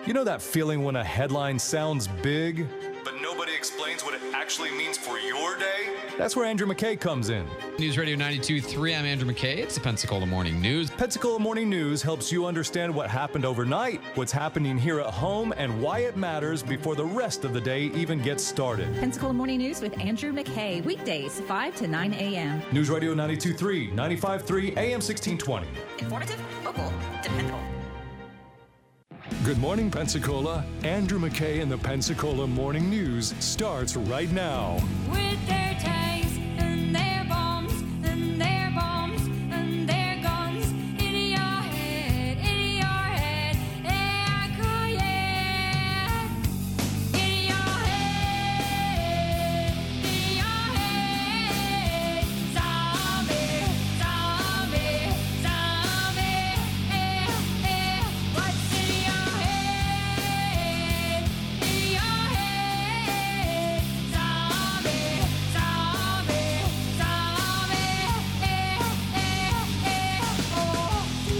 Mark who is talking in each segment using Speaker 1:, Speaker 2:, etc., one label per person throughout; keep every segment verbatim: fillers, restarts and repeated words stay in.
Speaker 1: You know that feeling when a headline sounds big, but nobody explains what it actually means for your day? That's where Andrew McKay comes in.
Speaker 2: News Radio ninety-two point three, I'm Andrew McKay. It's the Pensacola Morning News.
Speaker 1: Pensacola Morning News helps you understand what happened overnight, what's happening here at home, and why it matters before the rest of the day even gets started.
Speaker 3: Pensacola Morning News with Andrew McKay, weekdays five to nine a.m.
Speaker 1: News Radio ninety-two point three, ninety-five point three, A M sixteen twenty.
Speaker 3: Informative, local, dependable.
Speaker 1: Good morning, Pensacola. Andrew McKay and the Pensacola Morning News starts right now.
Speaker 4: With their tanks and their bombs and their bombs and their guns in your head, in your head, echo, yeah. In your head, in your head, zombie, zombie, zombie, eh, eh. What's in your head, in your head, zombie, zombie, zombie, eh, eh, eh, oh.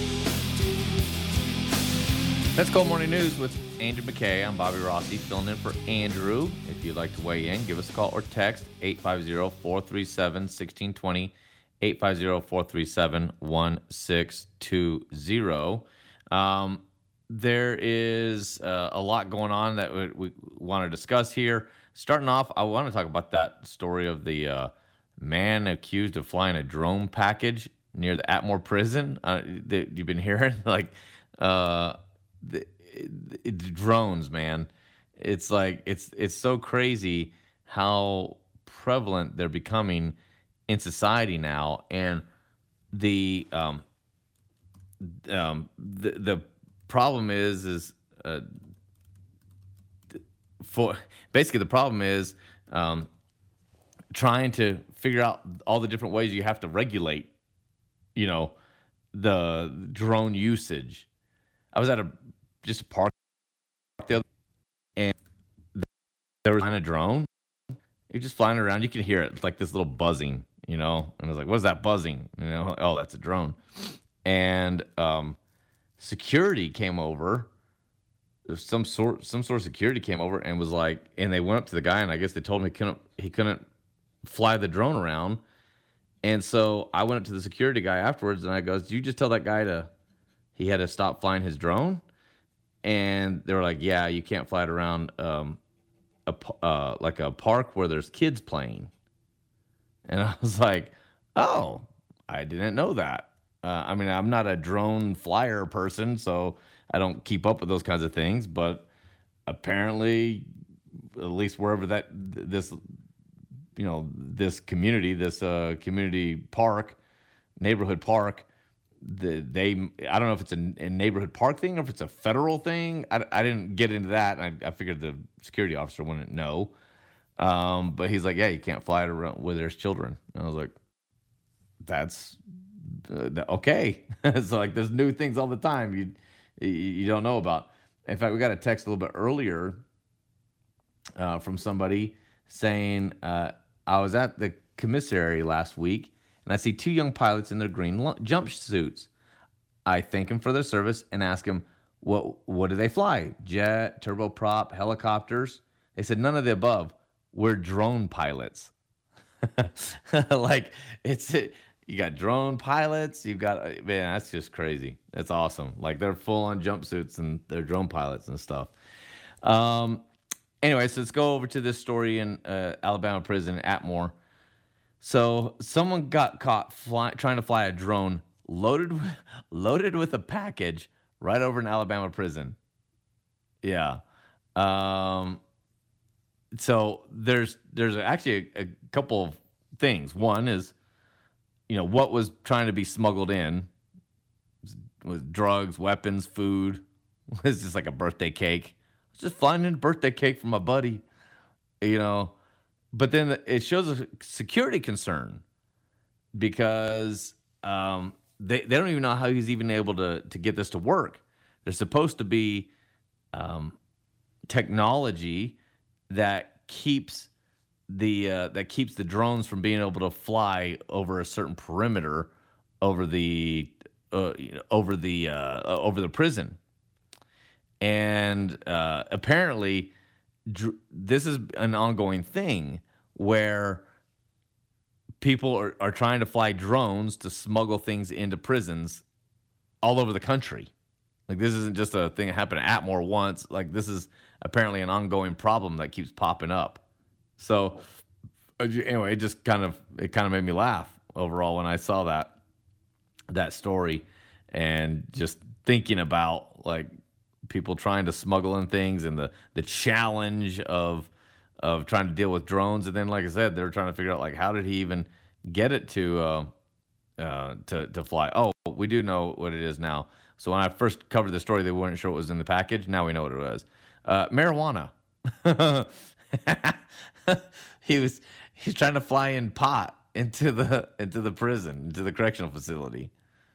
Speaker 5: Let's go Morning News with Andrew McKay. I'm Bobby Rossi filling in for Andrew. If you'd like to weigh in, give us a call or text eight five zero, four three seven, one six two zero, eight five zero, four three seven, one six two zero. Um, there is uh, a lot going on that we, we want to discuss here. Starting off, I want to talk about that story of the uh, man accused of flying a drone package near the Atmore prison. Uh, that you've been hearing, like, uh, the, the drones, man. It's like it's it's so crazy how prevalent they're becoming in society now, and the um um the the problem is is uh, for basically the problem is um trying to figure out all the different ways you have to regulate, you know, the drone usage. I was at a just a park the other, and there was a drone. You're just flying around. You can hear it. It's like this little buzzing, you know. And I was like, "What's that buzzing?" You know, oh, that's a drone. And um, security came over. There's some sort, some sort of security came over and was like, and they went up to the guy, and I guess they told him he couldn't, he couldn't fly the drone around. And so I went up to the security guy afterwards, and I goes, "Did you just tell that guy to, he had to stop flying his drone?" And they were like, "Yeah, you can't fly it around um, a uh, like a park where there's kids playing." And I was like, "Oh, I didn't know that." Uh, I mean, I'm not a drone flyer person, so I don't keep up with those kinds of things. But apparently, at least wherever that this, you know, this community, this uh, community park, neighborhood park. The, they I don't know if it's a, a neighborhood park thing or if it's a federal thing. I, I didn't get into that, and I, I figured the security officer wouldn't know. Um, but he's like, "Yeah, you can't fly it around where there's children." And I was like, "That's uh, okay." It's like there's new things all the time you you don't know about. In fact, we got a text a little bit earlier uh, from somebody saying, uh, "I was at the commissary last week, and I see two young pilots in their green lu- jumpsuits. I thank them for their service and ask them, what what do they fly? Jet, turboprop, helicopters?" They said, "None of the above. We're drone pilots." Like, it's it. You got drone pilots. You've got, man, that's just crazy. That's awesome. Like, they're full on jumpsuits and they're drone pilots and stuff. Um. Anyway, so let's go over to this story in uh, Alabama prison, Atmore. So someone got caught fly, trying to fly a drone loaded with, loaded with a package right over an Alabama prison. Yeah. Um, so there's there's actually a, a couple of things. One is, you know, what was trying to be smuggled in was drugs, weapons, food. It's just like a birthday cake. I was just flying in a birthday cake from my buddy, you know. But then it shows a security concern because um, they, they don't even know how he's even able to, to get this to work. There's supposed to be um, technology that keeps the uh, that keeps the drones from being able to fly over a certain perimeter over the uh, you know, over the uh, over the prison. And uh, apparently, dr- this is an ongoing thing where people are, are trying to fly drones to smuggle things into prisons all over the country. Like, this isn't just a thing that happened at Atmore once. Like, this is apparently an ongoing problem that keeps popping up. So, anyway, it just kind of it kind of made me laugh overall when I saw that that story, and just thinking about like people trying to smuggle in things and the the challenge of of trying to deal with drones. And then, like I said, they're trying to figure out like how did he even get it to uh, uh, to to fly. Oh, we do know what it is now. So when I first covered the story, they weren't sure what was in the package. Now we know what it was. Uh, marijuana. he was he's trying to fly in pot into the into the prison, into the correctional facility.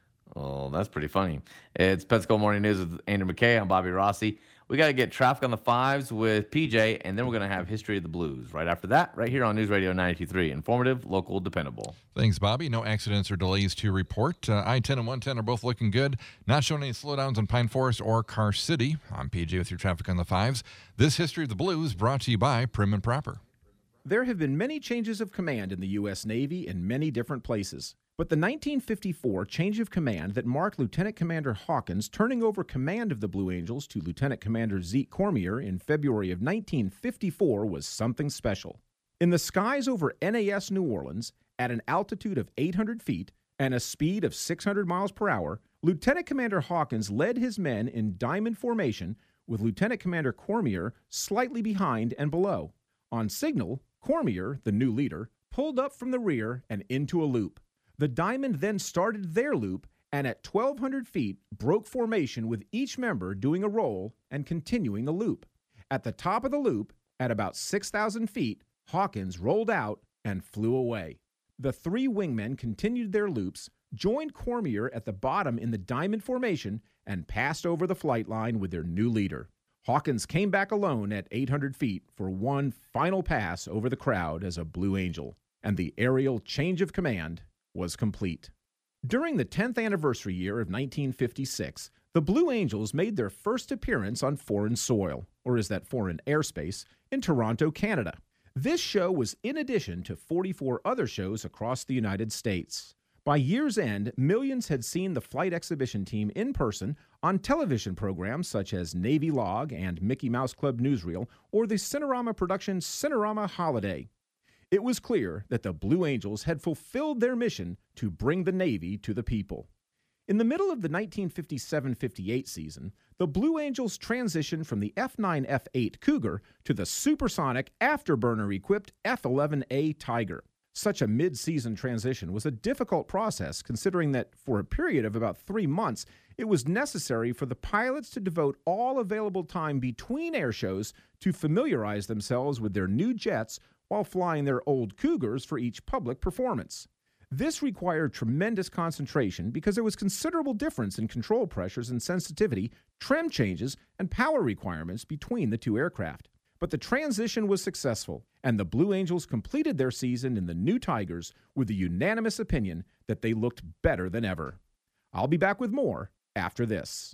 Speaker 5: Oh, that's pretty funny. It's Pensacola Morning News with Andrew McKay. I'm Bobby Rossi. We got to get traffic on the fives with P J, and then we're going to have History of the Blues right after that, right here on News Radio ninety-two point three. Informative, local, dependable.
Speaker 6: Thanks, Bobby. No accidents or delays to report. Uh, I ten and one ten are both looking good. Not showing any slowdowns in Pine Forest or Car City. I'm P J with your traffic on the fives. This History of the Blues brought to you by Prim and Proper.
Speaker 7: There have been many changes of command in the U S Navy in many different places. But the nineteen fifty-four change of command that marked Lieutenant Commander Hawkins turning over command of the Blue Angels to Lieutenant Commander Zeke Cormier in February of nineteen fifty-four was something special. In the skies over N A S New Orleans, at an altitude of eight hundred feet and a speed of six hundred miles per hour, Lieutenant Commander Hawkins led his men in diamond formation with Lieutenant Commander Cormier slightly behind and below. On signal, Cormier, the new leader, pulled up from the rear and into a loop. The diamond then started their loop and at twelve hundred feet broke formation with each member doing a roll and continuing the loop. At the top of the loop, at about six thousand feet, Hawkins rolled out and flew away. The three wingmen continued their loops, joined Cormier at the bottom in the diamond formation, and passed over the flight line with their new leader. Hawkins came back alone at eight hundred feet for one final pass over the crowd as a Blue Angel, and the aerial change of command was complete. During the tenth anniversary year of nineteen fifty-six, the Blue Angels made their first appearance on foreign soil, or is that foreign airspace, in Toronto, Canada. This show was in addition to forty-four other shows across the United States. By year's end, millions had seen the flight exhibition team in person on television programs such as Navy Log and Mickey Mouse Club Newsreel, or the Cinerama production Cinerama Holiday. It was clear that the Blue Angels had fulfilled their mission to bring the Navy to the people. In the middle of the nineteen fifty-seven fifty-eight season, the Blue Angels transitioned from the F nine F eight Cougar to the supersonic afterburner-equipped F eleven A Tiger. Such a mid-season transition was a difficult process, considering that for a period of about three months, it was necessary for the pilots to devote all available time between air shows to familiarize themselves with their new jets while flying their old Cougars for each public performance. This required tremendous concentration because there was considerable difference in control pressures and sensitivity, trim changes, and power requirements between the two aircraft. But the transition was successful, and the Blue Angels completed their season in the new Tigers with the unanimous opinion that they looked better than ever. I'll be back with more after this.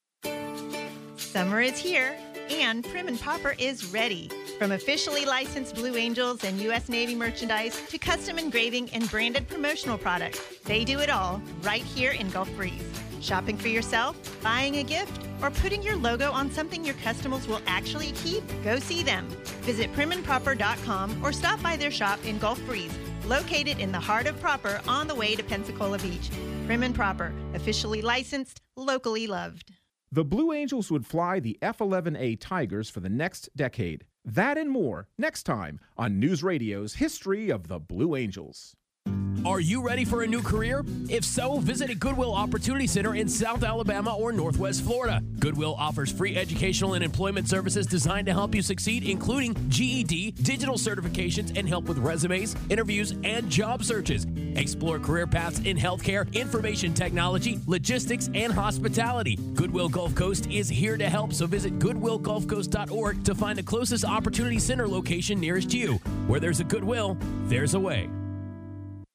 Speaker 8: Summer is here, and Prim and Proper is ready. From officially licensed Blue Angels and U S Navy merchandise to custom engraving and branded promotional products, they do it all right here in Gulf Breeze. Shopping for yourself, buying a gift, or putting your logo on something your customers will actually keep? Go see them. Visit prim and proper dot com or stop by their shop in Gulf Breeze, located in the heart of Proper on the way to Pensacola Beach. Prim and Proper, officially licensed, locally loved.
Speaker 7: The Blue Angels would fly the F eleven A Tigers for the next decade. That and more next time on News Radio's History of the Blue Angels.
Speaker 9: Are you ready for a new career? If so, visit a Goodwill Opportunity Center in South Alabama or Northwest Florida. Goodwill offers free educational and employment services designed to help you succeed, including G E D, digital certifications, and help with resumes, interviews, and job searches. Explore career paths in healthcare, information technology, logistics, and hospitality. Goodwill Gulf Coast is here to help, so visit goodwill gulf coast dot org to find the closest Opportunity Center location nearest you. Where there's a Goodwill, there's a way.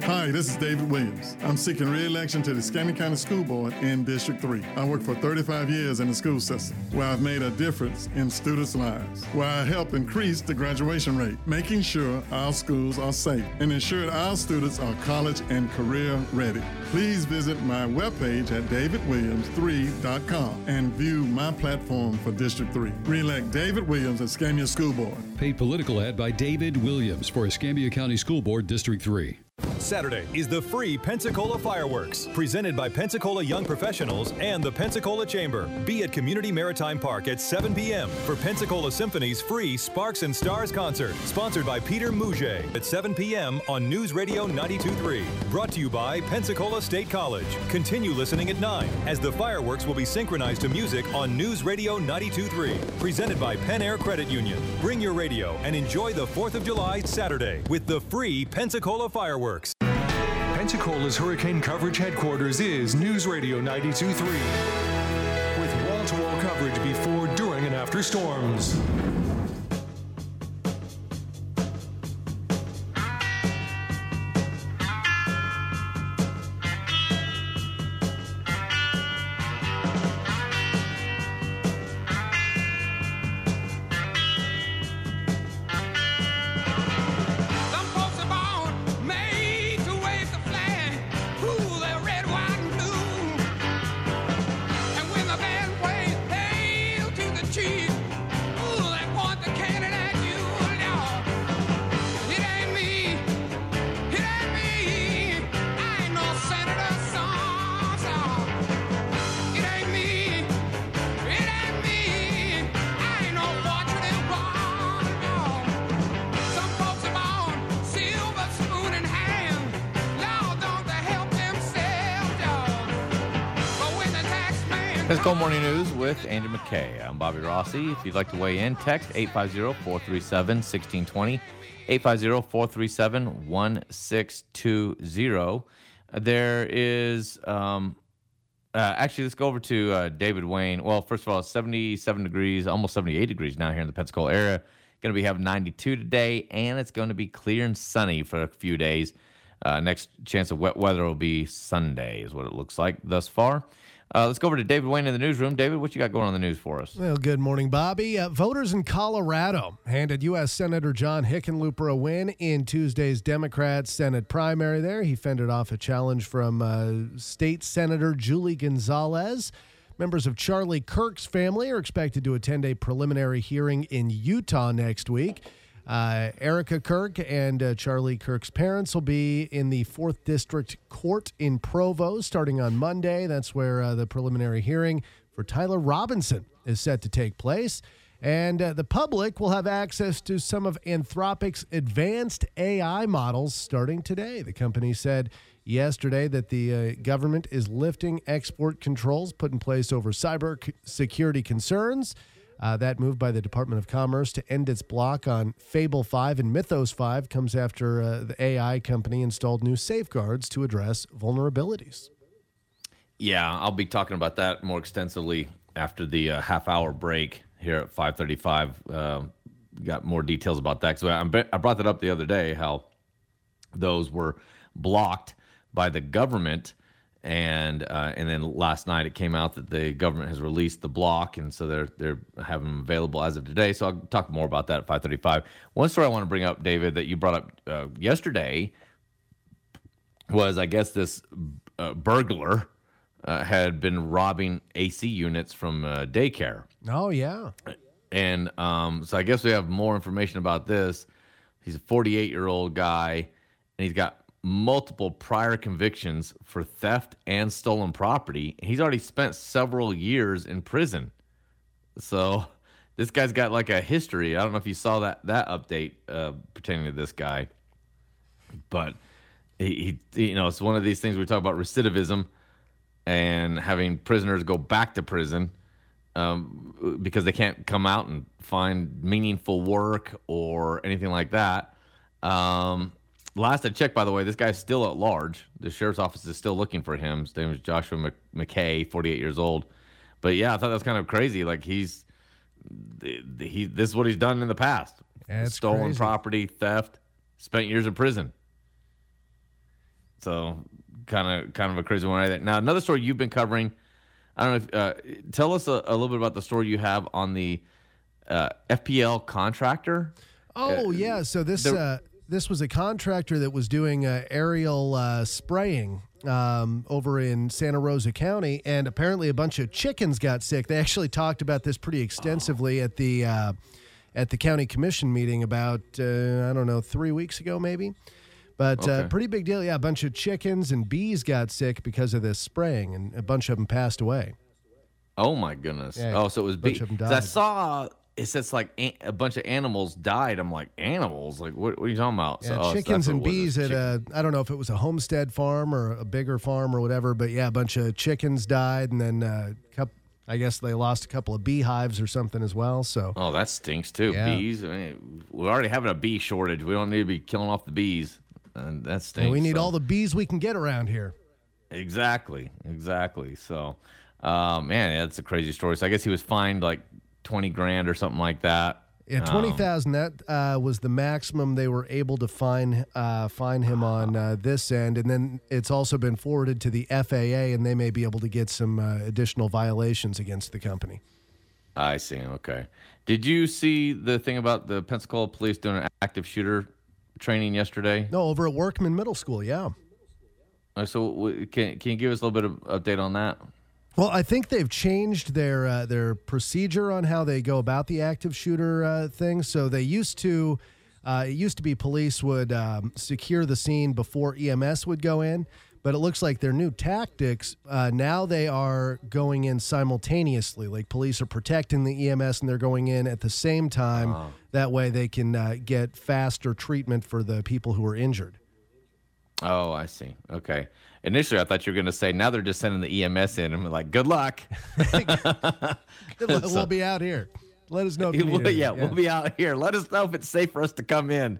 Speaker 10: Hi, this is David Williams. I'm seeking re-election to the Escambia County School Board in District three. I worked for thirty-five years in the school system, where I've made a difference in students' lives, where I help increase the graduation rate, making sure our schools are safe, and ensure that our students are college and career ready. Please visit my webpage at david williams three dot com and view my platform for District three. Re-elect David Williams at Escambia School Board.
Speaker 11: Paid political ad by David Williams for Escambia County School Board, District three.
Speaker 1: Saturday is the free Pensacola Fireworks, presented by Pensacola Young Professionals and the Pensacola Chamber. Be at Community Maritime Park at seven p.m. for Pensacola Symphony's free Sparks and Stars concert, sponsored by Peter Mouget at seven p.m. on News Radio ninety-two point three. Brought to you by Pensacola State College. Continue listening at nine, as the fireworks will be synchronized to music on News Radio ninety-two point three. Presented by Pen Air Credit Union. Bring your radio and enjoy the fourth of July Saturday with the free Pensacola Fireworks.
Speaker 12: Pensacola's hurricane coverage headquarters is News Radio ninety-two point three, with wall-to-wall coverage before, during, and after storms.
Speaker 5: Pensacola Morning News with Andrew McKay. I'm Bobby Rossi. If you'd like to weigh in, text eight five zero, four three seven, one six two zero, eight five zero, four three seven, one six two zero. There is, um, uh, actually, let's go over to uh, David Wayne. Well, first of all, seventy-seven degrees, almost seventy-eight degrees now here in the Pensacola area. Going to be having ninety-two today, and it's going to be clear and sunny for a few days. Uh, next chance of wet weather will be Sunday, is what it looks like thus far. Uh, let's go over to David Wayne in the newsroom. David, what you got going on in the news for us?
Speaker 13: Well, good morning, Bobby. Uh, voters in Colorado handed U S Senator John Hickenlooper a win in Tuesday's Democrat Senate primary there. He fended off a challenge from uh, State Senator Julie Gonzalez. Members of Charlie Kirk's family are expected to attend a preliminary hearing in Utah next week. Uh, Erica Kirk and uh, Charlie Kirk's parents will be in the fourth District Court in Provo starting on Monday. That's where uh, the preliminary hearing for Tyler Robinson is set to take place. And uh, the public will have access to some of Anthropic's advanced A I models starting today. The company said yesterday that the uh, government is lifting export controls put in place over cyber c- security concerns. Uh, that move by the Department of Commerce to end its block on Fable five and Mythos five comes after uh, the A I company installed new safeguards to address vulnerabilities.
Speaker 5: Yeah, I'll be talking about that more extensively after the uh, half-hour break here at five thirty-five. Uh, got more details about that. So I, I brought that up the other day, how those were blocked by the government. And uh, and then last night it came out that the government has released the block, and so they're they're having them available as of today. So I'll talk more about that at five thirty-five. One story I want to bring up, David, that you brought up uh, yesterday was, I guess, this uh, burglar uh, had been robbing A C units from uh, daycare.
Speaker 13: Oh, yeah.
Speaker 5: And um, so I guess we have more information about this. He's a forty-eight-year-old guy, and he's got multiple prior convictions for theft and stolen property. He's already spent several years in prison. So this guy's got like a history. I don't know if you saw that that update uh, pertaining to this guy, but he, he, you know, it's one of these things we talk about recidivism and having prisoners go back to prison um, because they can't come out and find meaningful work or anything like that. Um, Last I checked, by the way, this guy's still at large. The sheriff's office is still looking for him. His name is Joshua McKay, forty-eight years old. But yeah, I thought that was kind of crazy. Like he's, he, this is what he's done in the past.
Speaker 13: Yeah,
Speaker 5: Stolen
Speaker 13: crazy.
Speaker 5: property, theft, spent years in prison. So kind of kind of a crazy one. Right? Now another story you've been covering. I don't know. If, uh, tell us a, a little bit about the story you have on the uh, F P L contractor.
Speaker 13: Oh
Speaker 5: uh,
Speaker 13: yeah. So this
Speaker 5: the,
Speaker 13: uh, this was a contractor that was doing uh, aerial uh, spraying um, over in Santa Rosa County, and apparently a bunch of chickens got sick. They actually talked about this pretty extensively at the uh, at the county commission meeting about uh, I don't know three weeks ago maybe. But uh,
Speaker 5: Okay.
Speaker 13: pretty big deal. Yeah, a bunch of chickens and bees got sick because of this spraying, and a bunch of them passed away.
Speaker 5: Oh my goodness!
Speaker 13: Yeah,
Speaker 5: oh, so it was
Speaker 13: a bunch
Speaker 5: big.
Speaker 13: of 'em
Speaker 5: 'Cause I
Speaker 13: died.
Speaker 5: saw it says like a, a bunch of animals died. I'm like, animals? Like what? What are you talking about?
Speaker 13: Yeah,
Speaker 5: so, oh, so
Speaker 13: chickens
Speaker 5: that's what
Speaker 13: and
Speaker 5: it was,
Speaker 13: bees
Speaker 5: it's
Speaker 13: at
Speaker 5: chicken-
Speaker 13: a, I don't know if it was a homestead farm or a bigger farm or whatever, but yeah, a bunch of chickens died, and then uh, coup I guess they lost a couple of beehives or something as well. So
Speaker 5: Oh, that stinks too.
Speaker 13: Yeah.
Speaker 5: Bees. I mean, we're already having a bee shortage. We don't need to be killing off the bees. And that stinks.
Speaker 13: and we need
Speaker 5: so.
Speaker 13: all the bees we can get around here.
Speaker 5: Exactly, exactly. So, uh, man, that's a crazy story. So I guess he was fined like twenty grand or something like that.
Speaker 13: Yeah, twenty
Speaker 5: Um,
Speaker 13: thousand. That uh, was the maximum they were able to fine uh, fine him on uh, this end, and then it's also been forwarded to the F A A, and they may be able to get some uh, additional violations against the company.
Speaker 5: I see. Okay. Did you see the thing about the Pensacola police doing an active shooter training yesterday?
Speaker 13: No, over at Workman Middle School. Yeah.
Speaker 5: Uh, So w- can can you give us a little bit of update on that?
Speaker 13: Well, I think they've changed their uh, their procedure on how they go about the active shooter uh, thing. So they used to, uh, it used to be police would um, secure the scene before E M S would go in, but it looks like their new tactics uh, now they are going in simultaneously. Like police are protecting the E M S and they're going in at the same time.
Speaker 5: Oh.
Speaker 13: That way they can uh, get faster treatment for the people who are injured.
Speaker 5: Oh, I see. Okay. Initially, I thought you were going to say now they're just sending the E M S in. I'm like, good luck.
Speaker 13: we'll,
Speaker 5: So-
Speaker 13: we'll be out here. Let us know if you need
Speaker 5: Well,
Speaker 13: anything.
Speaker 5: yeah, we'll be out here. Let us know if it's safe for us to come in.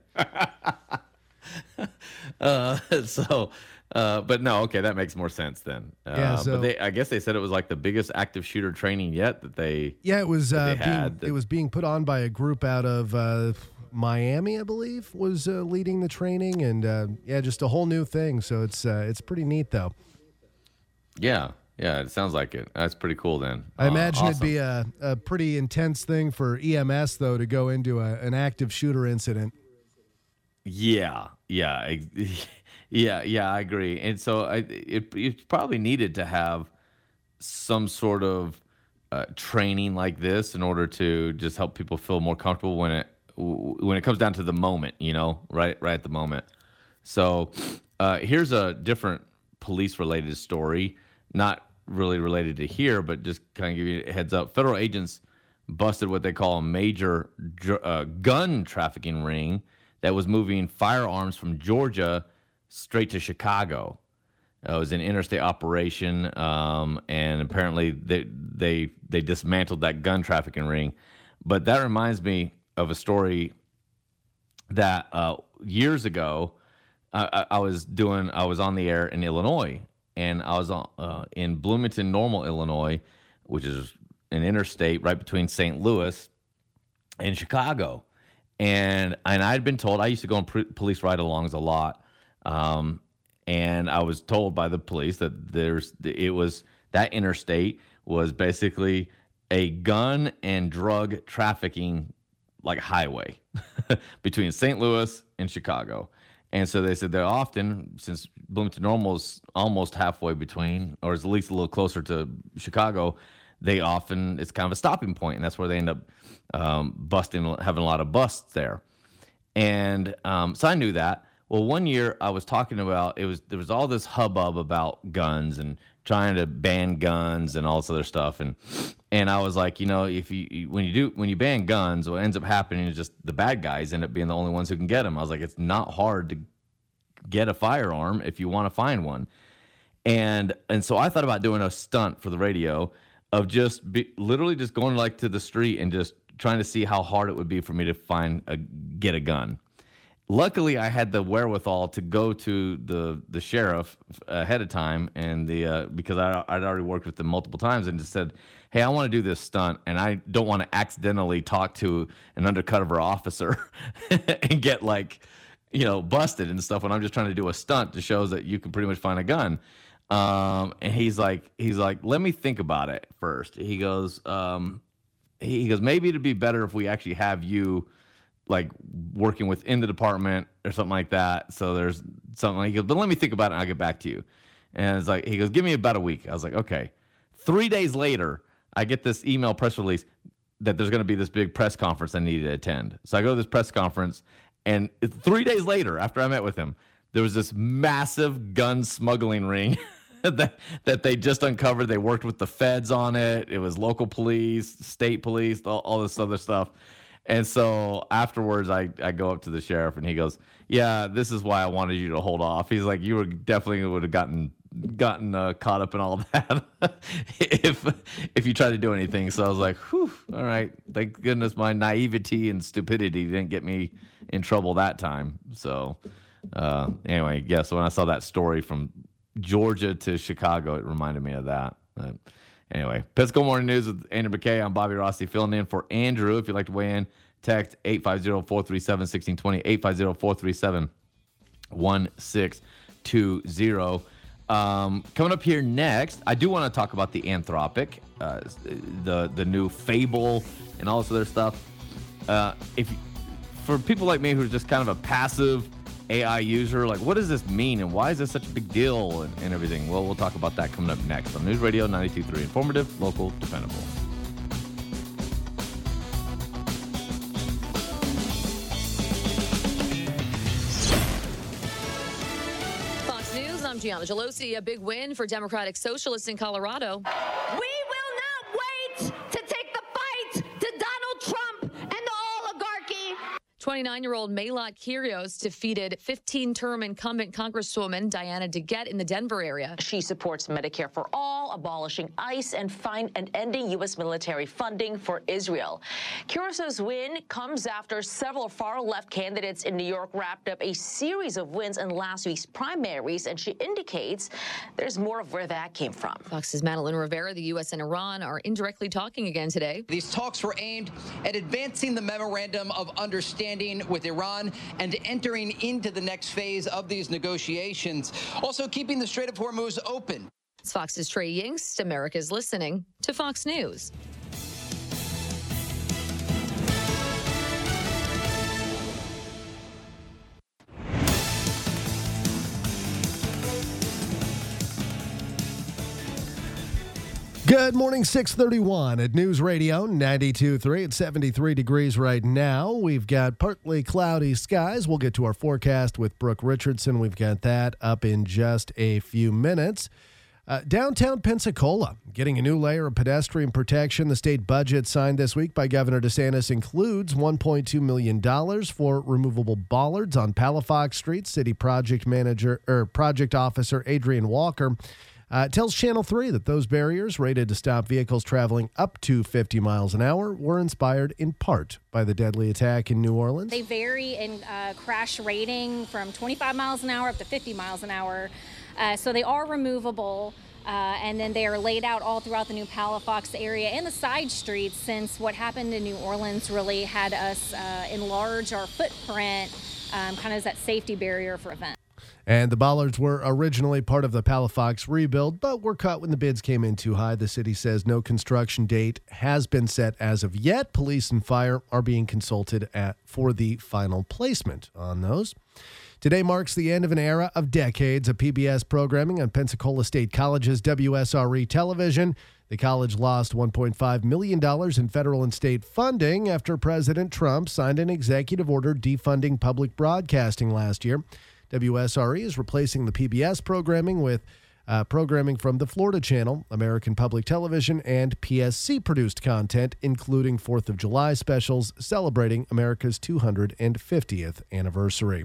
Speaker 5: uh, so, uh, but no, okay, that makes more sense then. Uh,
Speaker 13: Yeah, so-
Speaker 5: but they, I guess they said it was like the biggest active shooter training yet that they.
Speaker 13: Yeah, it was
Speaker 5: that
Speaker 13: uh,
Speaker 5: they
Speaker 13: being,
Speaker 5: had that-
Speaker 13: it was being put on by a group out of uh, Miami, I believe, was uh, leading the training, and uh, yeah, just a whole new thing. So it's uh, it's pretty neat, though.
Speaker 5: Yeah, yeah, it sounds like it. That's pretty cool then.
Speaker 13: I
Speaker 5: Uh,
Speaker 13: imagine it'd
Speaker 5: awesome.
Speaker 13: be a, a pretty intense thing for E M S though to go into a, an active shooter incident.
Speaker 5: Yeah, yeah, I- yeah, yeah. I agree. And so I, it it probably needed to have some sort of uh, training like this in order to just help people feel more comfortable when it when it comes down to the moment, you know, right, right at the moment. So uh, here's a different police-related story, not really related to here, but just kind of give you a heads up. Federal agents busted what they call a major dr- uh, gun trafficking ring that was moving firearms from Georgia straight to Chicago. Uh, it was an interstate operation, um, and apparently they, they they dismantled that gun trafficking ring. But that reminds me of a story that uh, years ago I, I, I was doing. I was on the air in Illinois, and I was on, uh, in Bloomington, Normal, Illinois, which is an interstate right between Saint Louis and Chicago. And and I'd been told, I used to go on pr- police ride-alongs a lot, um, and I was told by the police that there's it was that interstate was basically a gun and drug trafficking like highway between Saint Louis and Chicago. And so they said that often, since Bloomington Normal is almost halfway between, or is at least a little closer to Chicago, they often, it's kind of a stopping point, and that's where they end up um, busting, having a lot of busts there. And um, so I knew that. Well, one year I was talking about, it was there was all this hubbub about guns and trying to ban guns and all this other stuff. And and I was like, you know, if you when you do when you ban guns, what ends up happening is just the bad guys end up being the only ones who can get them. I was like, it's not hard to get a firearm if you want to find one. And and so I thought about doing a stunt for the radio of just be, literally just going like to the street and just trying to see how hard it would be for me to find a get a gun. Luckily, I had the wherewithal to go to the the sheriff ahead of time, and the uh, because I, I'd already worked with them multiple times, and just said, "Hey, I want to do this stunt, and I don't want to accidentally talk to an undercover officer and get like you know, busted and stuff when I'm just trying to do a stunt to show that you can pretty much find a gun. Um, and he's like, he's like, let me think about it first. He goes, um, he goes, maybe it'd be better if we actually have you like working within the department or something like that. So there's something like, he goes, but let me think about it and I'll get back to you. And it's like, he goes, give me about a week. I was like, okay. Three days later, I get this email press release that there's going to be this big press conference I need to attend. So I go to this press conference, and three days later, after I met with him, there was this massive gun smuggling ring that that they just uncovered. They worked with the feds on it. It was local police, state police, all, all this other stuff. And so afterwards, I, I go up to the sheriff, and he goes, yeah, this is why I wanted you to hold off. He's like, you were definitely would have gotten gotten uh, caught up in all that if if you tried to do anything. So I was like, whew, all right. Thank goodness my naivety and stupidity didn't get me in trouble that time. So uh, anyway, yeah, so when I saw that story from Georgia to Chicago, it reminded me of that. But anyway, Pensacola Morning News with Andrew McKay. I'm Bobby Rossi filling in for Andrew. If you'd like to weigh in, text eight five zero, four three seven, one six two zero, eight five zero, four three seven, one six two zero. Um, coming up here next, I do want to talk about the Anthropic, uh, the the new Fable, and all this other stuff. Uh, if for people like me who's just kind of a passive A I user, like what does this mean and why is this such a big deal and, and everything? Well, we'll talk about that coming up next on News Radio ninety-two point three, informative, local, dependable.
Speaker 14: I'm Gianna Gelosi. A big win for Democratic Socialists in Colorado.
Speaker 4: We will not wait to take the fight to Donald Trump and the oligarchy.
Speaker 14: twenty-nine-year-old Maylot Kyrgios defeated fifteen-term incumbent Congresswoman Diana DeGette in the Denver area.
Speaker 15: She supports Medicare for all, abolishing ICE, and find and ending U S military funding for Israel. Kyrgios' win comes after several far-left candidates in New York wrapped up a series of wins in last week's primaries, and she indicates there's more of where that came from.
Speaker 14: Fox's Madeline Rivera, the U S and Iran are indirectly talking again today.
Speaker 16: These talks were aimed at advancing the memorandum of understanding with Iran and entering into the next phase of these negotiations, also keeping the Strait of Hormuz open.
Speaker 14: It's Fox's Trey Yingst. America's listening to Fox News.
Speaker 13: Good morning, six thirty-one at News Radio ninety-two point three. It's seventy-three degrees right now. We've got partly cloudy skies. We'll get to our forecast with Brooke Richardson. We've got that up in just a few minutes. Uh, downtown Pensacola getting a new layer of pedestrian protection. The state budget signed this week by Governor DeSantis includes one point two million dollars for removable bollards on Palafox Street. City project manager or project officer Adrian Walker Uh, tells Channel three that those barriers rated to stop vehicles traveling up to fifty miles an hour were inspired in part by the deadly attack in New Orleans.
Speaker 17: They vary in uh, crash rating from twenty-five miles an hour up to fifty miles an hour. Uh, so they are removable, uh, and then they are laid out all throughout the new Palafox area and the side streets, since what happened in New Orleans really had us uh, enlarge our footprint, um, kind of as that safety barrier for events.
Speaker 13: And the bollards were originally part of the Palafox rebuild, but were cut when the bids came in too high. The city says no construction date has been set as of yet. Police and fire are being consulted at for the final placement on those. Today marks the end of an era of decades of P B S programming on Pensacola State College's W S R E television. The college lost one point five million dollars in federal and state funding after President Trump signed an executive order defunding public broadcasting last year. W S R E is replacing the P B S programming with uh, programming from the Florida Channel, American Public Television, and P S C-produced content, including fourth of July specials celebrating America's two hundred fiftieth anniversary.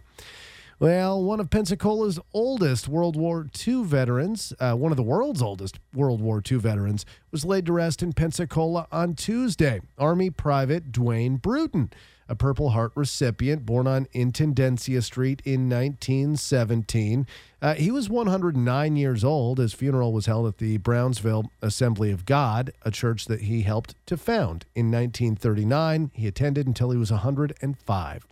Speaker 13: Well, one of Pensacola's oldest World War Two veterans, uh, one of the world's oldest World War Two veterans, was laid to rest in Pensacola on Tuesday. Army Private Dwayne Bruton, a Purple Heart recipient born on Intendencia Street in nineteen seventeen. Uh, he was one hundred nine years old. His funeral was held at the Brownsville Assembly of God, a church that he helped to found in nineteen thirty-nine. He attended until he was one hundred five.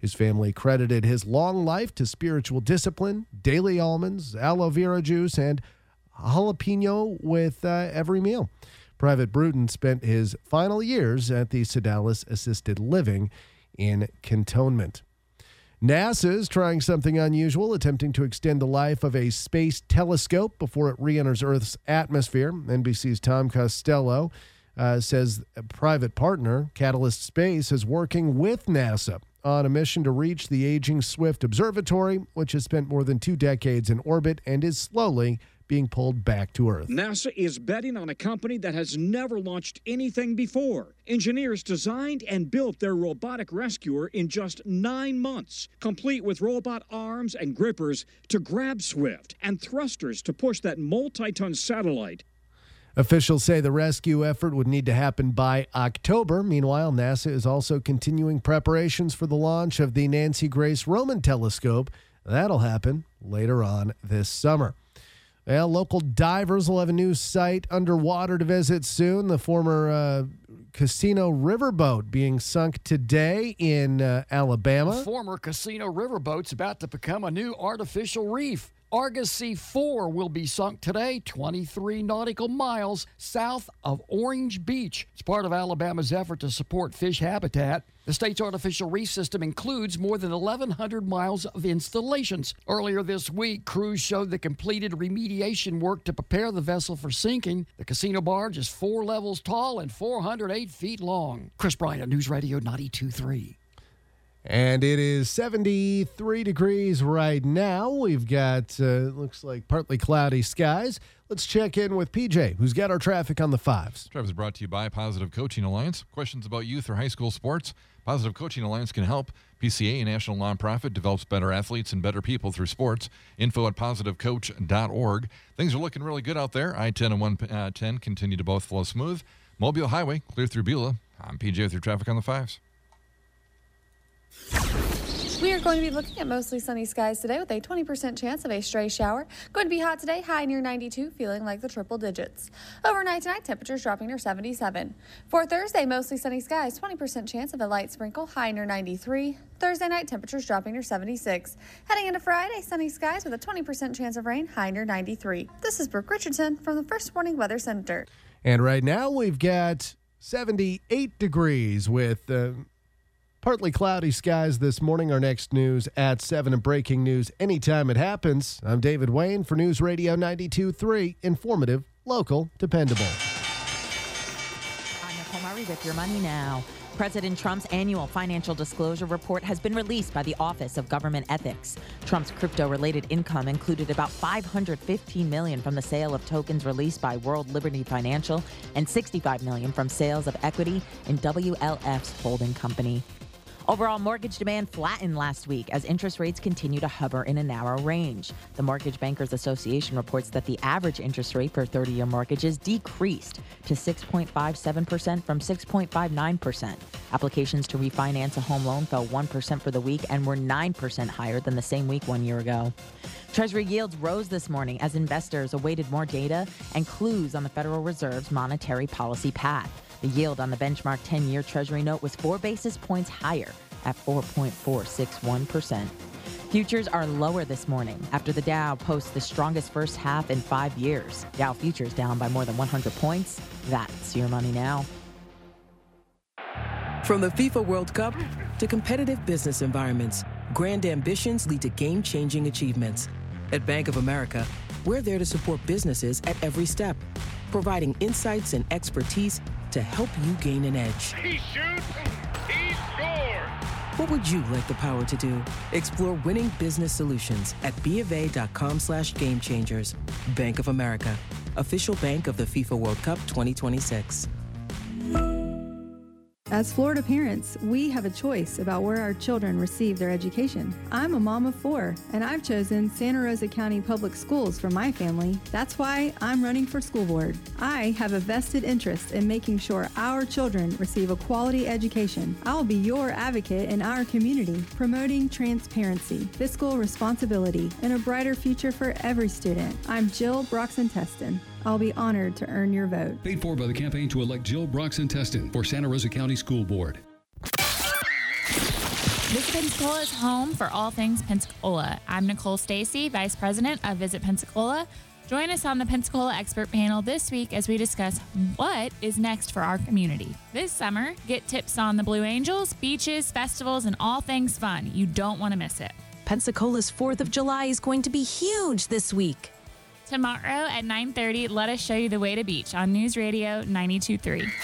Speaker 13: His family credited his long life to spiritual discipline, daily almonds, aloe vera juice, and jalapeno with uh, every meal. Private Bruton spent his final years at the Sedalis Assisted Living in Cantonment. NASA is trying something unusual, attempting to extend the life of a space telescope before it re-enters Earth's atmosphere. N B C's Tom Costello uh, says a private partner, Catalyst Space, is working with NASA on a mission to reach the aging Swift Observatory, which has spent more than two decades in orbit and is slowly being pulled back to Earth.
Speaker 18: NASA is betting on a company that has never launched anything before. Engineers designed and built their robotic rescuer in just nine months, complete with robot arms and grippers to grab Swift and thrusters to push that multi-ton satellite.
Speaker 13: Officials say the rescue effort would need to happen by October. Meanwhile, NASA is also continuing preparations for the launch of the Nancy Grace Roman telescope. That'll happen later on this summer. Well, local divers will have a new site underwater to visit soon. The former uh, Casino Riverboat being sunk today in uh, Alabama.
Speaker 19: The former Casino Riverboat's about to become a new artificial reef. Argosy four will be sunk today, twenty-three nautical miles south of Orange Beach. It's part of Alabama's effort to support fish habitat. The state's artificial reef system includes more than eleven hundred miles of installations. Earlier this week, crews showed the completed remediation work to prepare the vessel for sinking. The casino barge is four levels tall and four hundred eight feet long. Chris Bryant, News Radio ninety-two point three.
Speaker 13: And it is seventy-three degrees right now. We've got, uh, looks like partly cloudy skies. Let's check in with P J, who's got our traffic on the fives.
Speaker 6: Traffic is brought to you by Positive Coaching Alliance. Questions about youth or high school sports? Positive Coaching Alliance can help. P C A, a national nonprofit, develops better athletes and better people through sports. Info at positive coach dot org. Things are looking really good out there. I ten and one ten continue to both flow smooth. Mobile Highway, clear through Beulah. I'm P J with your traffic on the fives.
Speaker 20: We are going to be looking at mostly sunny skies today with a twenty percent chance of a stray shower. Going to be hot today, high near ninety-two, feeling like the triple digits. Overnight tonight, temperatures dropping near seventy-seven. For Thursday, mostly sunny skies, twenty percent chance of a light sprinkle, high near ninety-three. Thursday night, temperatures dropping near seventy-six. Heading into Friday, sunny skies with a twenty percent chance of rain, high near ninety-three. This is Brooke Richardson from the First Warning Weather Center.
Speaker 13: And right now, we've got seventy-eight degrees with Uh, partly cloudy skies this morning. Our next news at seven and breaking news anytime it happens. I'm David Wayne for News Radio ninety-two point three. Informative, local, dependable.
Speaker 21: I'm Nicole Murray with Your Money Now. President Trump's annual financial disclosure report has been released by the Office of Government Ethics. Trump's crypto-related income included about five hundred fifteen million dollars from the sale of tokens released by World Liberty Financial and sixty-five million dollars from sales of equity in W L F's holding company. Overall mortgage demand flattened last week as interest rates continue to hover in a narrow range. The Mortgage Bankers Association reports that the average interest rate for thirty-year mortgages decreased to six point five seven percent from six point five nine percent. Applications to refinance a home loan fell one percent for the week and were nine percent higher than the same week one year ago. Treasury yields rose this morning as investors awaited more data and clues on the Federal Reserve's monetary policy path. The yield on the benchmark ten-year Treasury note was four basis points higher at four point four six one percent. Futures are lower this morning after the Dow posts the strongest first half in five years. Dow futures down by more than one hundred points. That's Your Money Now.
Speaker 22: From the FIFA World Cup to competitive business environments, grand ambitions lead to game-changing achievements. At Bank of America, we're there to support businesses at every step, providing insights and expertise to help you gain an edge.
Speaker 23: He shoots, he scores!
Speaker 22: What would you like the power to do? Explore winning business solutions at BofA.com slash game changers. Bank of America, official bank of the FIFA World Cup twenty twenty-six.
Speaker 24: As Florida parents, we have a choice about where our children receive their education. I'm a mom of four, and I've chosen Santa Rosa County Public Schools for my family. That's why I'm running for school board. I have a vested interest in making sure our children receive a quality education. I'll be your advocate in our community, promoting transparency, fiscal responsibility, and a brighter future for every student. I'm Jill Broxton-Teston. I'll be honored to earn your vote.
Speaker 11: Paid for by the campaign to elect Jill Broxton-Teston for Santa Rosa County School Board.
Speaker 2: Visit Pensacola is home for all things Pensacola. I'm Nicole Stacy, Vice President of Visit Pensacola. Join us on the Pensacola Expert Panel this week as we discuss what is next for our community. This summer, get tips on the Blue Angels, beaches, festivals, and all things fun. You don't want to miss it.
Speaker 3: Pensacola's fourth of July is going to be huge this week.
Speaker 2: Tomorrow at nine thirty, let us show you the way to beach on News Radio ninety-two point three.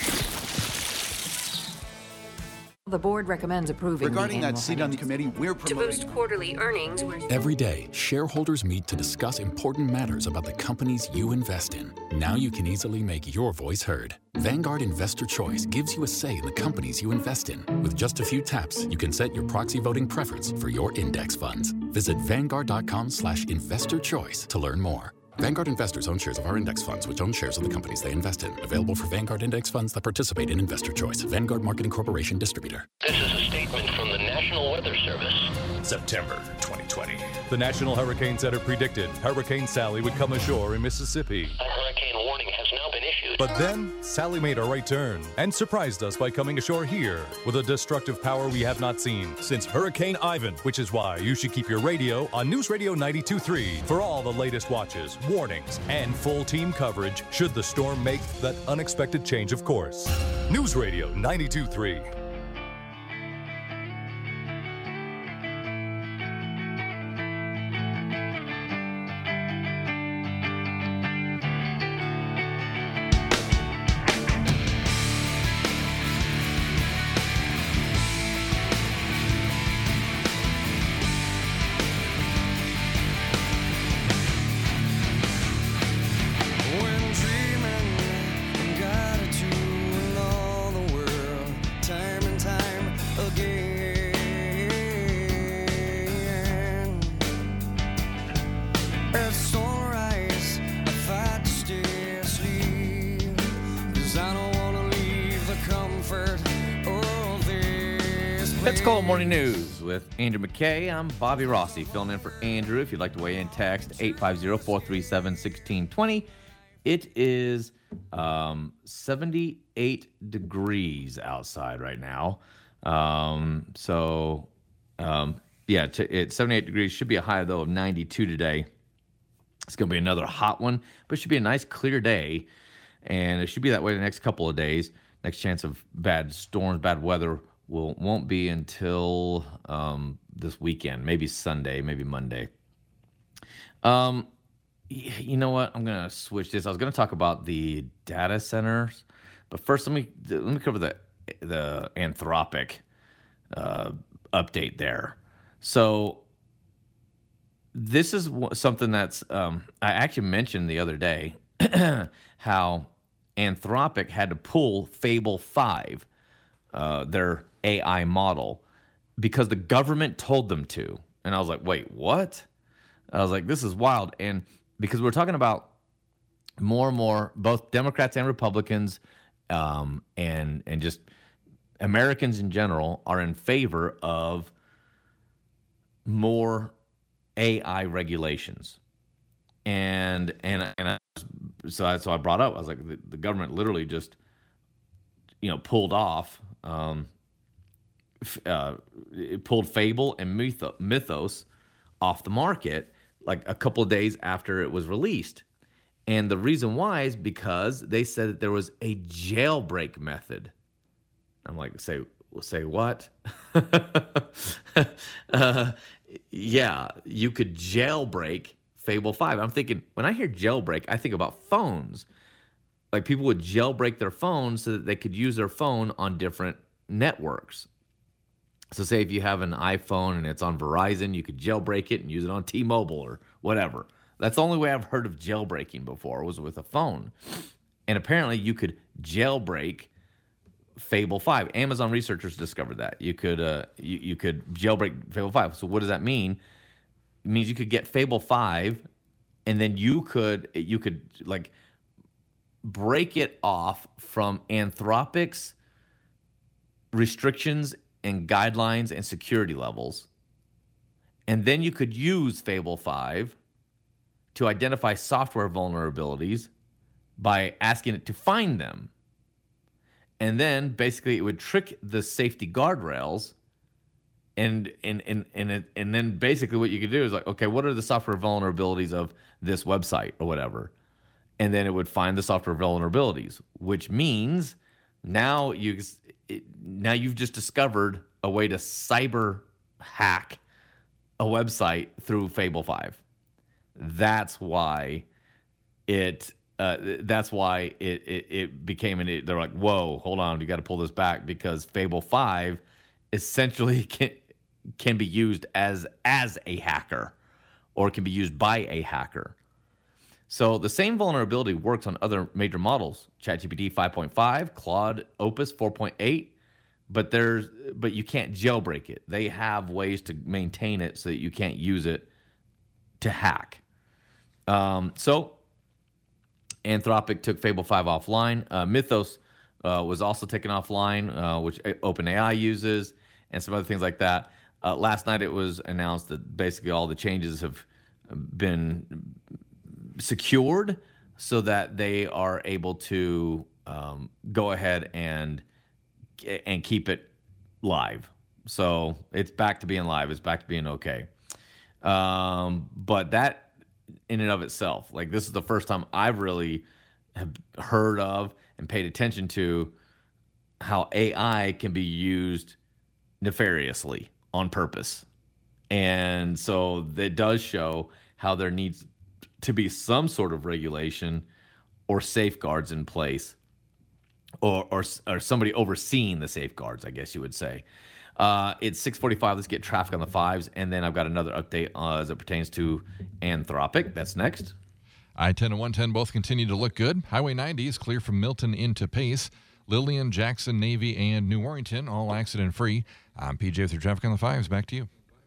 Speaker 7: The board recommends approving
Speaker 8: Regarding
Speaker 7: the
Speaker 8: that seat on the committee, we're promoting...
Speaker 7: To boost quarterly earnings, we're...
Speaker 25: Every day, shareholders meet to discuss important matters about the companies you invest in. Now you can easily make your voice heard. Vanguard Investor Choice gives you a say in the companies you invest in. With just a few taps, you can set your proxy voting preference for your index funds. Visit Vanguard.com slash investor choice to learn more. Vanguard investors own shares of our index funds, which own shares of the companies they invest in. Available for Vanguard index funds that participate in Investor Choice. Vanguard Marketing Corporation distributor.
Speaker 26: This is a statement from the National Weather Service.
Speaker 27: September twenty twenty. The National Hurricane Center predicted Hurricane Sally would come ashore in Mississippi.
Speaker 26: A hurricane warning has now been issued.
Speaker 27: But then, Sally made a right turn and surprised us by coming ashore here with a destructive power we have not seen since Hurricane Ivan, which is why you should keep your radio on News Radio ninety-two point three for all the latest watches, warnings, and full team coverage should the storm make that unexpected change of course. News Radio ninety-two point three.
Speaker 5: Pensacola Morning News with Andrew McKay. I'm Bobby Rossi, filling in for Andrew. If you'd like to weigh in, text eight five zero, four three seven, one six two zero. It is um, seventy-eight degrees outside right now. Um, so, um, yeah, t- it's seventy-eight degrees. Should be a high, though, of ninety-two today. It's going to be another hot one, but it should be a nice, clear day. And it should be that way the next couple of days. Next chance of bad storms, bad weather will, won't be until um, this weekend, maybe Sunday, maybe Monday. Um, you know what? I'm going to switch this. I was going to talk about the data centers, but first let me let me cover the the Anthropic uh, update there. So this is something that's um, I actually mentioned the other day how Anthropic had to pull Fable five, uh, their A I model, because the government told them to. And I was like, wait, what? I was like, this is wild. And because we're talking about more and more, both Democrats and Republicans um, and and just Americans in general are in favor of more A I regulations. And and and I, so I, so I brought up, I was like, the, the government literally just, you know, pulled off, um, uh, it pulled Fable and Mythos off the market like a couple of days after it was released. And the reason why is because they said that there was a jailbreak method. I'm like, say, say what? uh, yeah, you could jailbreak Fable five. I'm thinking, when I hear jailbreak, I think about phones. Like people would jailbreak their phones so that they could use their phone on different networks. So say if you have an iPhone and it's on Verizon, you could jailbreak it and use it on T-Mobile or whatever. That's the only way I've heard of jailbreaking before, was with a phone. And apparently you could jailbreak Fable five. Amazon researchers discovered that. You could uh, you, you could jailbreak Fable five. So what does that mean? It means you could get Fable five, and then you could you could like break it off from Anthropic's restrictions and guidelines and security levels. And then you could use Fable five to identify software vulnerabilities by asking it to find them. And then basically it would trick the safety guardrails And and and and it, and then basically what you could do is like, okay, what are the software vulnerabilities of this website or whatever? And then it would find the software vulnerabilities, which means now you it, now you've just discovered a way to cyber hack a website through Fable five. That's why it uh, that's why it it, it became an. It, they're like, whoa, hold on, you got to pull this back because Fable five essentially can can be used as as a hacker, or can be used by a hacker. So the same vulnerability works on other major models, ChatGPT five point five, Claude Opus four point eight, but there's but you can't jailbreak it. They have ways to maintain it so that you can't use it to hack. Um, so Anthropic took Fable five offline. Uh, Mythos uh, was also taken offline, uh, which OpenAI uses, and some other things like that. Uh, last night it was announced that basically all the changes have been secured so that they are able to um, go ahead and and keep it live. So it's back to being live. It's back to being okay. Um, but that in and of itself, like this is the first time I've really have heard of and paid attention to how A I can be used nefariously on purpose. And so it does show how there needs to be some sort of regulation or safeguards in place, or or, or somebody overseeing the safeguards, I guess you would say. Uh, it's six forty-five. Let's get traffic on the fives, and then I've got another update uh, as it pertains to Anthropic. That's next.
Speaker 6: I ten and one ten both continue to look good. Highway ninety is clear from Milton into Pace. Lillian, Jackson, Navy, and New Warrington, all accident-free. I'm P J with your traffic on the fives. Back to you.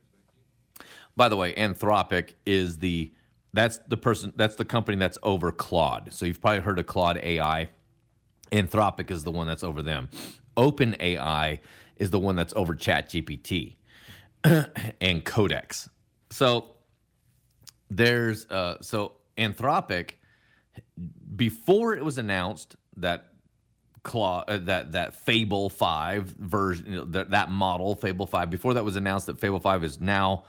Speaker 5: By the way, Anthropic is the that's the person that's the company that's over Claude. So you've probably heard of Claude A I. Anthropic is the one that's over them. OpenAI is the one that's over ChatGPT and Codex. So there's uh, so Anthropic, before it was announced that Claude, uh, that that Fable five version, you know, that that model Fable five, before that was announced that Fable five is now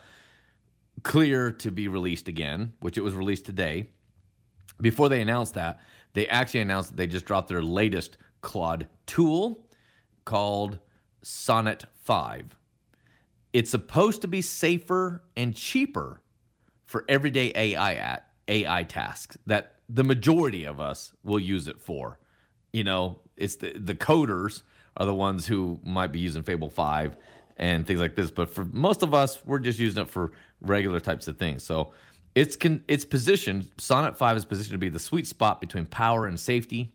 Speaker 5: clear to be released again, which it was released today. Before they announced that, they actually announced that they just dropped their latest Claude tool called Sonnet five. It's supposed to be safer and cheaper for everyday A I at A I tasks that the majority of us will use it for. You know, it's the, the coders are the ones who might be using Fable five and things like this. But for most of us, we're just using it for regular types of things. So it's con, it's positioned, Sonnet five is positioned to be the sweet spot between power and safety.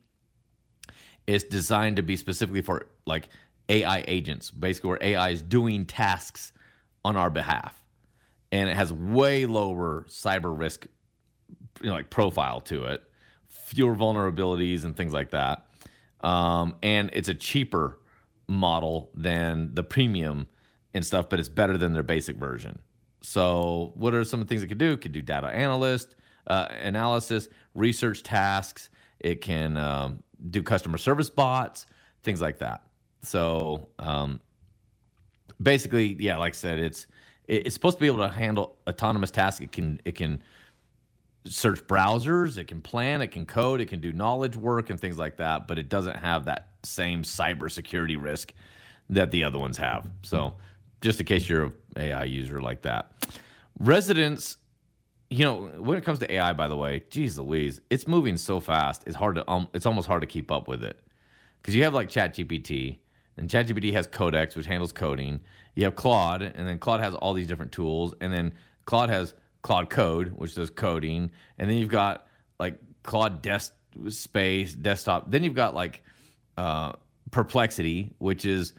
Speaker 5: It's designed to be specifically for like A I agents, basically where A I is doing tasks on our behalf. And it has way lower cyber risk, you know, like profile to it, fewer vulnerabilities and things like that. Um, and it's a cheaper model than the premium and stuff, but it's better than their basic version. So what are some of the things it could do? It could do data analyst, uh, analysis, research tasks. It can um, do customer service bots, things like that. So um, basically, yeah, like I said, it's it's supposed to be able to handle autonomous tasks. It can it can search browsers, it can plan, it can code, it can do knowledge work and things like that, but it doesn't have that same cybersecurity risk that the other ones have. So just in case you're an A I user like that. Residents, you know, when it comes to A I, by the way, geez Louise, it's moving so fast. It's hard to, um, it's almost hard to keep up with it. Because you have like ChatGPT, and ChatGPT has Codex, which handles coding. You have Claude, and then Claude has all these different tools. And then Claude has Claude Code, which does coding. And then you've got like Claude Desk Space, Desktop. Then you've got like uh, Perplexity, which is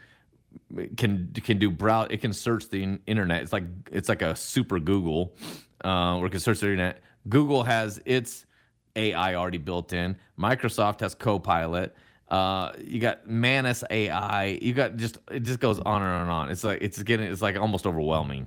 Speaker 5: can can do browse. It can search the internet. It's like it's like a super Google, uh, where it can search the internet. Google has its A I already built in. Microsoft has Copilot. Uh, you got Manus A I. You got just it just goes on and on and on. It's like it's getting it's like almost overwhelming.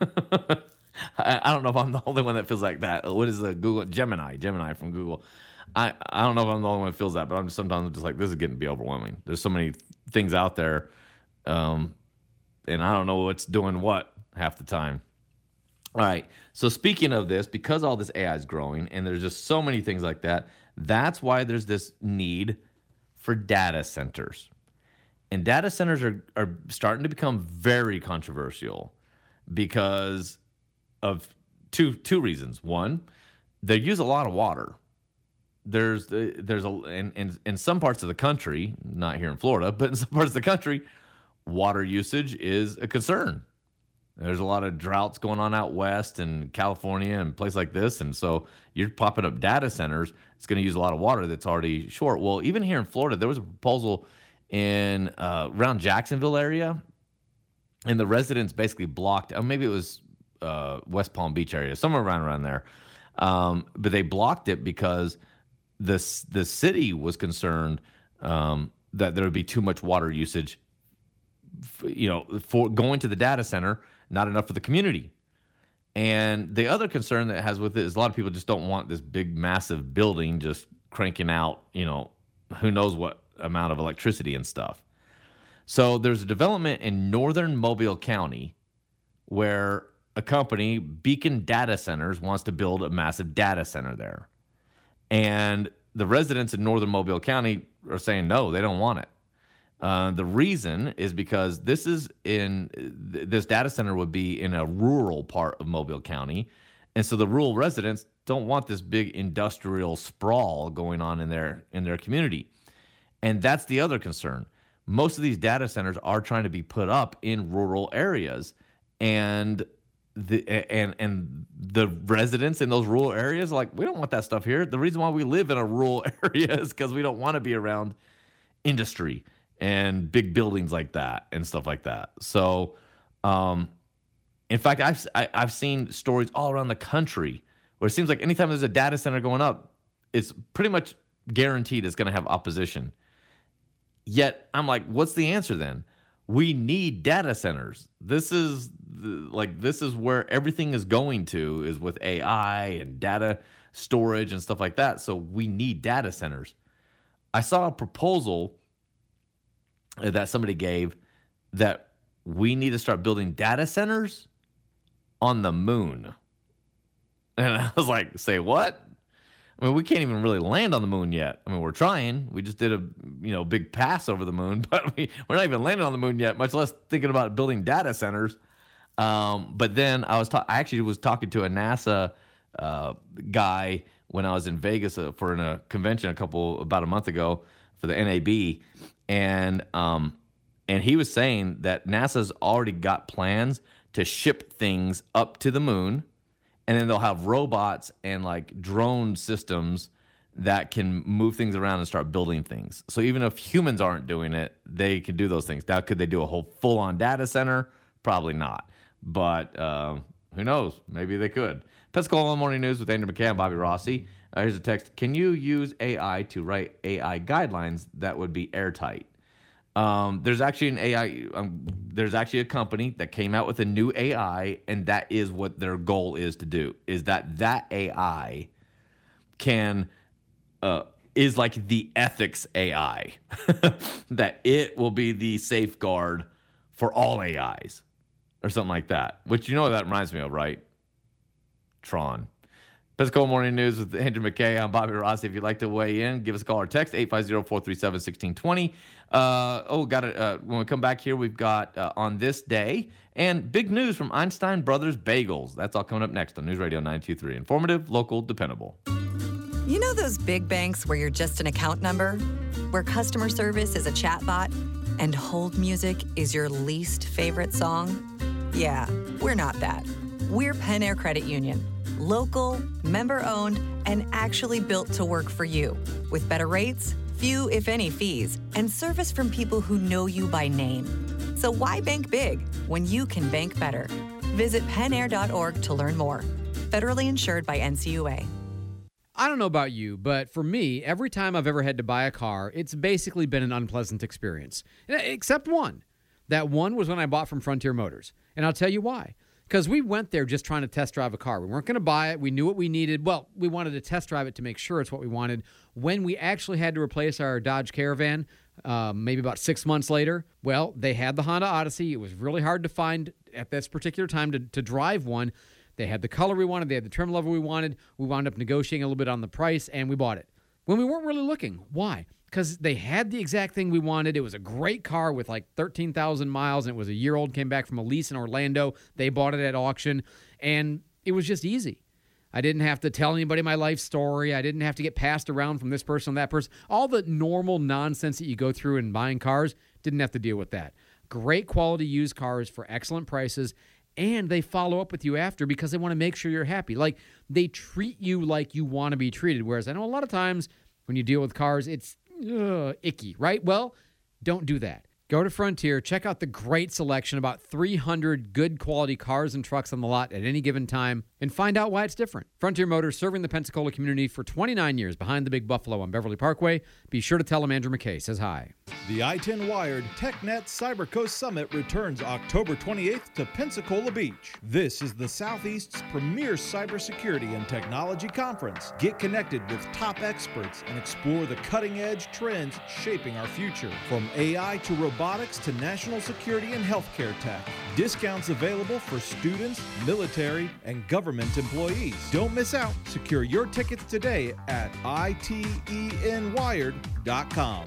Speaker 5: I, I don't know if I'm the only one that feels like that. What is the Google Gemini? Gemini from Google. I, I don't know if I'm the only one that feels that, but I'm just sometimes just like this is getting to be overwhelming. There's so many things out there. Um, and I don't know what's doing what half the time. All right. So speaking of this, because all this A I is growing and there's just so many things like that, that's why there's this need for data centers. And data centers are, are starting to become very controversial because of two two reasons. One, they use a lot of water. There's there's a in, in in some parts of the country, not here in Florida, but in some parts of the country, water usage is a concern. There's a lot of droughts going on out west and California and places like this. And so you're popping up data centers. It's going to use a lot of water that's already short. Well, even here in Florida, there was a proposal in uh, around Jacksonville area, and the residents basically blocked, or maybe it was uh, West Palm Beach area, somewhere around around there. Um, but they blocked it because the, the city was concerned um, that there would be too much water usage, you know, for going to the data center, not enough for the community. And the other concern that it has with it is a lot of people just don't want this big, massive building just cranking out, you know, who knows what amount of electricity and stuff. So there's a development in northern Mobile County where a company, Beacon Data Centers, wants to build a massive data center there. And the residents in northern Mobile County are saying no, they don't want it. Uh, the reason is because this is in this data center would be in a rural part of Mobile County, and so the rural residents don't want this big industrial sprawl going on in their in their community, and that's the other concern. Most of these data centers are trying to be put up in rural areas, and the and and the residents in those rural areas are like, we don't want that stuff here. The reason why we live in a rural area is because we don't want to be around industry and big buildings like that and stuff like that. So, um, in fact, I've I, I've seen stories all around the country where it seems like anytime there's a data center going up, it's pretty much guaranteed it's going to have opposition. Yet I'm like, what's the answer then? We need data centers. This is the, like this is where everything is going to is with A I and data storage and stuff like that. So we need data centers. I saw a proposal that somebody gave that we need to start building data centers on the moon. And I was like, say what? I mean, we can't even really land on the moon yet. I mean, we're trying. We just did a, you know, big pass over the moon, but we, we're not even landing on the moon yet, much less thinking about building data centers. Um, but then I was, ta- I actually was talking to a NASA uh, guy when I was in Vegas uh, for an, a convention a couple, about a month ago for the N A B. And um, and he was saying that NASA's already got plans to ship things up to the moon, and then they'll have robots and like drone systems that can move things around and start building things. So even if humans aren't doing it, they can do those things. Now, could they do a whole full-on data center? Probably not. But uh, who knows? Maybe they could. Pensacola Morning News with Andrew McKay and Bobby Rossi. Uh, here's a text. Can you use A I to write A I guidelines that would be airtight? Um, there's actually an A I. Um, there's actually a company that came out with a new A I, and that is what their goal is to do. Is that that A I can uh, is like the ethics A I, that it will be the safeguard for all A Is, or something like that. Which you know what that reminds me of, right? Tron. Pensacola Morning News with Andrew McKay. I'm Bobby Rossi. If you'd like to weigh in, give us a call or text eight five zero, four three seven, one six two zero. Uh, oh, got it. Uh, when we come back here, we've got uh, On This Day and big news from Einstein Brothers Bagels. That's all coming up next on News Radio ninety-two point three. Informative, local, dependable.
Speaker 1: You know those big banks where you're just an account number? Where customer service is a chatbot and hold music is your least favorite song? Yeah, we're not that. We're Pen Air Credit Union. Local, member-owned, and actually built to work for you. With better rates, few if any fees, and service from people who know you by name. So why bank big when you can bank better? Visit penair dot org to learn more. Federally insured by N C U A.
Speaker 4: I don't know about you, but for me, every time I've ever had to buy a car, it's basically been an unpleasant experience. Except one. That one was when I bought from Frontier Motors. And I'll tell you why. Because we went there just trying to test drive a car. We weren't going to buy it. We knew what we needed. Well, we wanted to test drive it to make sure it's what we wanted. When we actually had to replace our Dodge Caravan, um, maybe about six months later. Well, they had the Honda Odyssey. It was really hard to find at this particular time to, to drive one. They had the color we wanted. They had the trim level we wanted. We wound up negotiating a little bit on the price, and we bought it. When we weren't really looking. Why? Because they had the exact thing we wanted. It was a great car with like thirteen thousand miles, and it was a year old, came back from a lease in Orlando. They bought it at auction, and it was just easy. I didn't have to tell anybody my life story. I didn't have to get passed around from this person, that person. All the normal nonsense that you go through in buying cars, didn't have to deal with that. Great quality used cars for excellent prices, and they follow up with you after because they want to make sure you're happy. Like, they treat you like you want to be treated, whereas I know a lot of times when you deal with cars, it's ugh, icky, right? Well, don't do that. Go to Frontier, check out the great selection, about three hundred good quality cars and trucks on the lot at any given time, and find out why it's different. Frontier Motors, serving the Pensacola community for twenty-nine years behind the Big Buffalo on Beverly Parkway. Be sure to tell them Andrew McKay says hi.
Speaker 8: The I ten Wired TechNet CyberCoast Summit returns October twenty-eighth to Pensacola Beach. This is the Southeast's premier cybersecurity and technology conference. Get connected with top experts and explore the cutting-edge trends shaping our future. From A I to robotics to national security and healthcare tech. Discounts available for students, military, and government employees. Don't miss out. Secure your tickets today at I T E N wired dot com.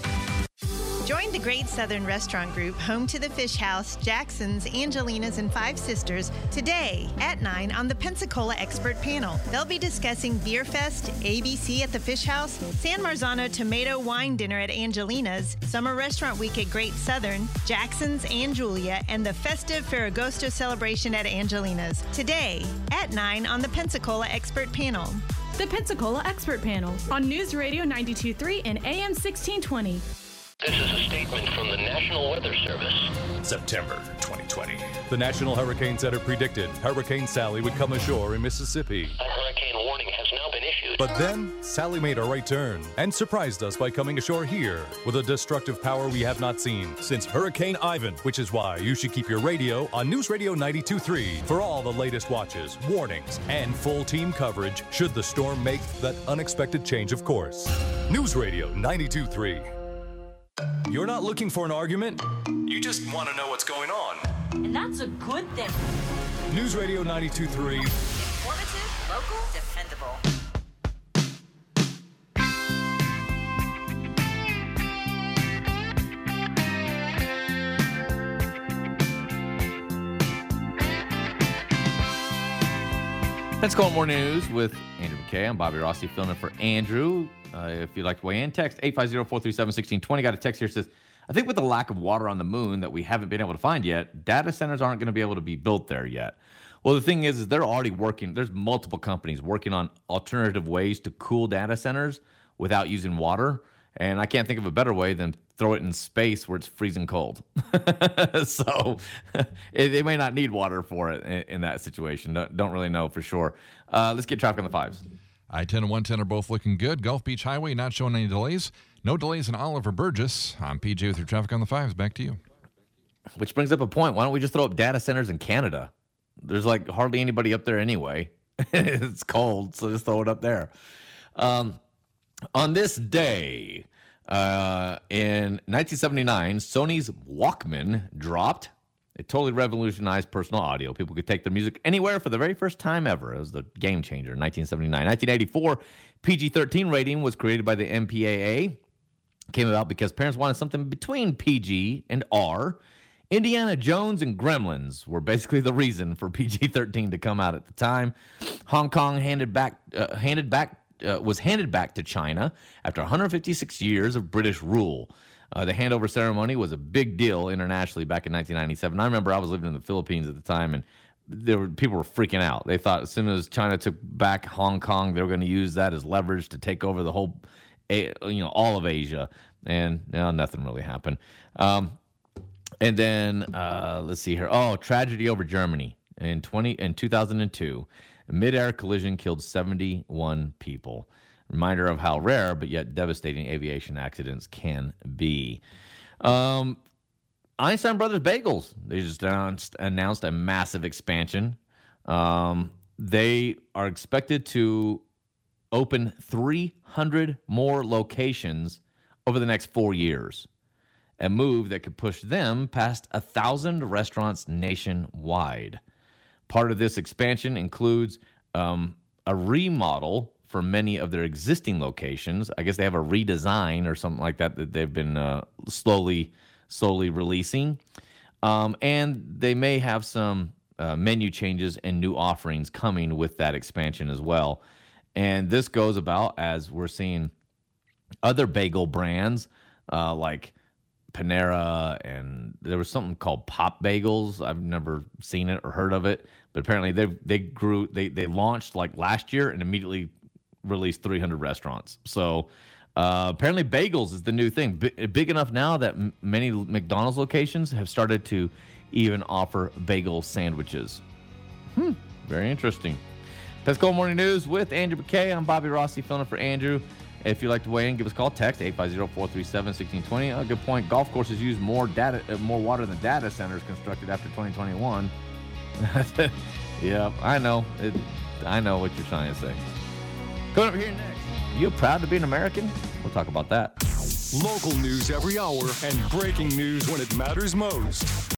Speaker 9: Join the Great Southern Restaurant Group, home to the Fish House, Jackson's, Angelina's, and Five Sisters, today at nine on the Pensacola Expert Panel. They'll be discussing Beer Fest, A B C at the Fish House, San Marzano Tomato Wine Dinner at Angelina's, Summer Restaurant Week at Great Southern, Jackson's and Julia, and the festive Ferragosto celebration at Angelina's. Today at nine on the Pensacola Expert Panel.
Speaker 10: The Pensacola Expert Panel on News Radio ninety-two point three and A M sixteen twenty.
Speaker 26: This is a statement from the National Weather Service.
Speaker 27: September twenty twenty. The National Hurricane Center predicted Hurricane Sally would come ashore in Mississippi.
Speaker 26: A hurricane warning has now been issued.
Speaker 27: But then, Sally made a right turn and surprised us by coming ashore here with a destructive power we have not seen since Hurricane Ivan, which is why you should keep your radio on News Radio ninety-two point three for all the latest watches, warnings, and full team coverage should the storm make that unexpected change of course. News Radio ninety-two point three. You're not looking for an argument. You just want to know what's going on.
Speaker 12: And that's a good thing.
Speaker 27: News Radio ninety-two point three.
Speaker 12: Informative, local, dependable.
Speaker 5: Pensacola Morning News with Andrew McKay. I'm Bobby Rossi filling in for Andrew. Uh, if you'd like to weigh in, text eight five zero, four three seven, one six two zero. Got a text here that says, I think with the lack of water on the moon that we haven't been able to find yet, data centers aren't going to be able to be built there yet. Well, the thing is, is they're already working. There's multiple companies working on alternative ways to cool data centers without using water. And I can't think of a better way than throw it in space where it's freezing cold. So it, they may not need water for it in, in that situation. Don't, don't really know for sure. Uh, let's get traffic on the fives.
Speaker 6: I ten and one ten are both looking good. Gulf Beach Highway not showing any delays. No delays in Oliver Burgess. I'm P J with your traffic on the fives. Back to you.
Speaker 5: Which brings up a point. Why don't we just throw up data centers in Canada? There's like hardly anybody up there anyway. It's cold, so just throw it up there. Um, on this day, uh, in nineteen seventy-nine, Sony's Walkman dropped. It totally revolutionized personal audio. People could take their music anywhere for the very first time ever. It was the game changer in nineteen seventy-nine. nineteen eighty-four, P G thirteen rating was created by the M P A A. Came about because parents wanted something between P G and R. Indiana Jones and Gremlins were basically the reason for P G thirteen to come out at the time. Hong Kong handed back, uh, handed back, uh, was handed back to China after one hundred fifty-six years of British rule. Uh, the handover ceremony was a big deal internationally back in nineteen ninety-seven. I remember I was living in the Philippines at the time, and there were people were freaking out. They thought as soon as China took back Hong Kong, they were going to use that as leverage to take over the whole, you know, all of Asia. And you know, nothing really happened. Um, and then uh, let's see here. Oh, tragedy over Germany in twenty in two thousand two. A mid-air collision killed seventy-one people. Reminder of how rare but yet devastating aviation accidents can be. Um, Einstein Brothers Bagels, they just announced, announced a massive expansion. Um, they are expected to open three hundred more locations over the next four years, a move that could push them past a thousand restaurants nationwide. Part of this expansion includes um, a remodel for many of their existing locations. I guess they have a redesign or something like that that they've been uh, slowly, slowly releasing. Um, and they may have some uh, menu changes and new offerings coming with that expansion as well. And this goes about as we're seeing other bagel brands uh, like Panera, and there was something called Pop Bagels. I've never seen it or heard of it, but apparently they they grew they they launched like last year and immediately released three hundred restaurants. So uh, apparently bagels is the new thing, B- big enough now that m- many McDonald's locations have started to even offer bagel sandwiches. Hmm, very interesting. Pensacola Morning News with Andrew McKay. I'm Bobby Rossi, filling in for Andrew. If you'd like to weigh in, give us a call. Text eight five zero, four three seven, one six two zero. A good point. Golf courses use more data, uh, more water than data centers constructed after twenty twenty-one. Yeah, I know. It, I know what you're trying to say. Coming up here next, you proud to be an American? We'll talk about that.
Speaker 27: Local news every hour and breaking news when it matters most.